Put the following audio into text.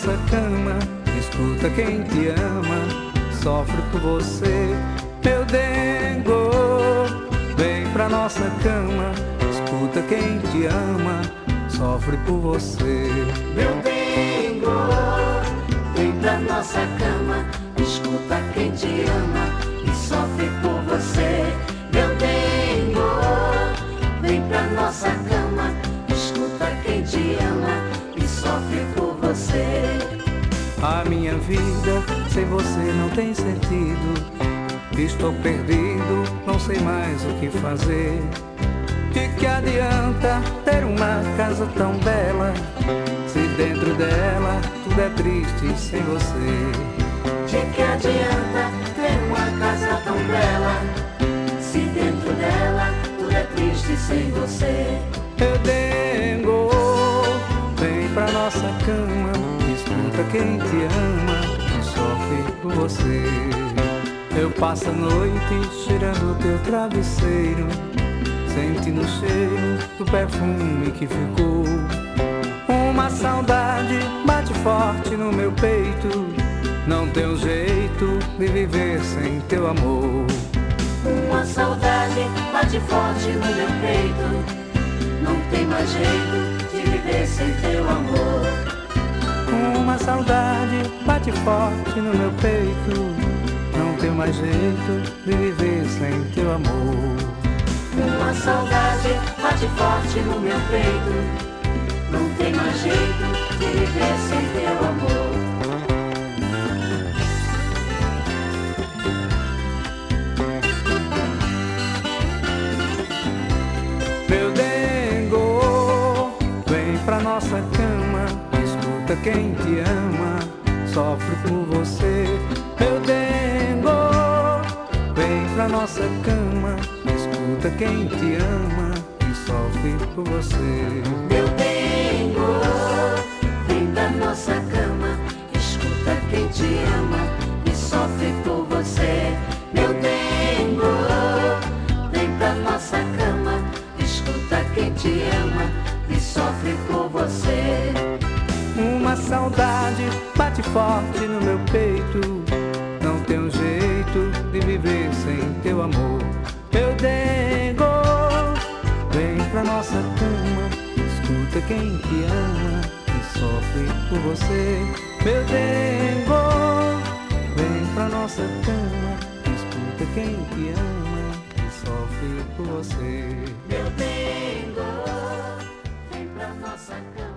nossa cama, escuta quem te ama, sofre por você. Meu dengo, vem pra nossa cama, escuta quem te ama, sofre por você. Meu dengo, vem pra nossa cama, escuta quem te ama e sofre por você. Meu dengo, vem pra nossa cama, escuta quem te ama e sofre por você. A minha vida sem você não tem sentido. Estou perdido, não sei mais o que fazer. De que adianta ter uma casa tão bela, se dentro dela tudo é triste sem você? De que adianta ter uma casa tão bela, se dentro dela tudo é triste sem você? Eu dengo, vem pra nossa cama, escuta quem te ama e sofre por você. Eu passo a noite cheirando o teu travesseiro, sentindo o cheiro do perfume que ficou. Uma saudade bate forte no meu peito, não tem jeito de viver sem teu amor. Uma saudade bate forte no meu peito, não tem mais jeito de viver sem teu amor. Uma saudade bate forte no meu peito, não tem mais jeito de viver sem teu amor. Uma saudade bate forte no meu peito, não tem mais jeito de viver sem teu amor. Meu dengo, vem pra nossa cama, escuta quem te ama, sofre por você. Meu dengo, vem pra nossa cama, escuta quem te ama e sofre por você. Meu dengo, vem pra nossa cama, escuta quem te ama e sofre por você. Meu dengo, vem pra nossa cama, escuta quem te ama e sofre por você. Uma saudade bate forte no meu peito, não tem jeito de viver sem teu amor. Meu dengo, vem pra nossa cama, escuta quem te ama e sofre por você. Meu dengo, vem pra nossa cama, escuta quem te ama e sofre por você. Meu dengo, vem pra nossa cama.